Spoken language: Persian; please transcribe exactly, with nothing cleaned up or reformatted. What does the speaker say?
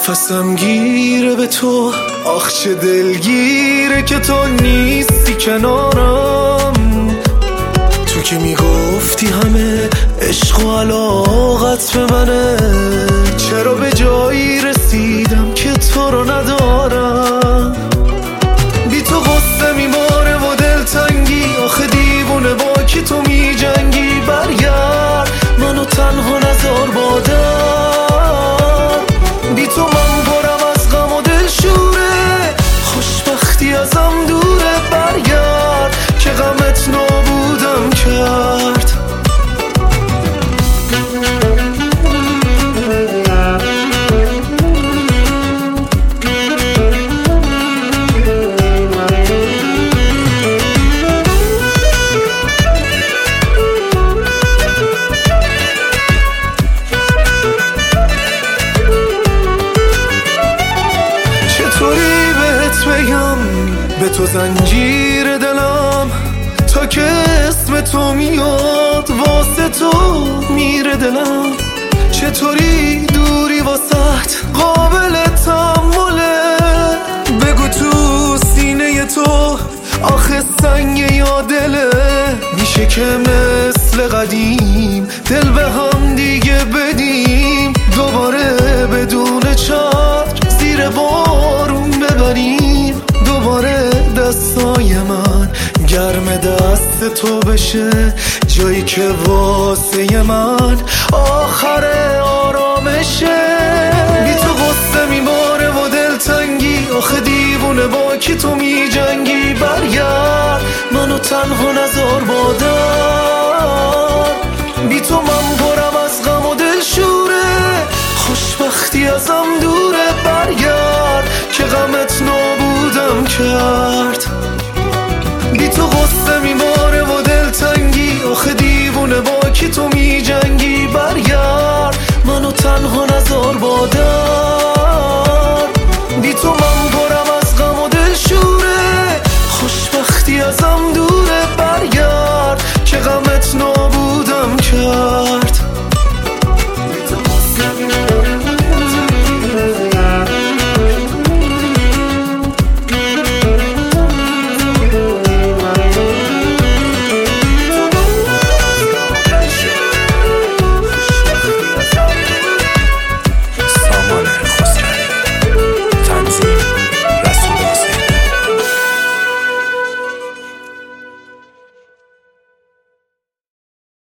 نفسم گیره به تو، آخ چه دلگیره که تو نیستی کنارم. تو که میگفتی همه عشق و علاقت به منه، چرا به جایی رسیدم که تو رو ندارم. بی تو غصه میماره و دلتنگی، آخه دیوونه با کی تو میجنگی. برگرد منو تنها نذار با دم، بی تو من پرم از غم و دلشوره، خوشبختی ازم دوره. برگرد که غمت نابودم کرد. به تو زنجیر دلم تا که اسم تو میاد، واسه تو میره دلم. چطوری دوری واسط قابل تحمله، بگو تو سینه تو آخه سنگ یا دله. میشه که مثل قدیم دل به هم دیگه بدیم، دوباره بدون چتر زیر بارون ببریم. دوباره دستای من گرم دست تو بشه، جایی که واسه من آخر آرامشه. بی تو غصه میماره و دلتنگی، آخه دیوونه با کی تو میجنگی. برگرد منو تنها نذار با دم، بی تو من پرم از غم و دلشوره، خوشبختی ازم دوره. برگرد که غمت نابودم کرد. بی تو غصه میماره